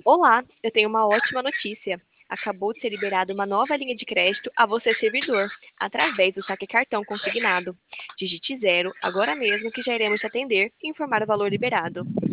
Olá, eu tenho uma ótima notícia. Acabou de ser liberada uma nova linha de crédito a você, servidor, através do saque cartão consignado. Digite zero agora mesmo que já iremos te atender e informar o valor liberado.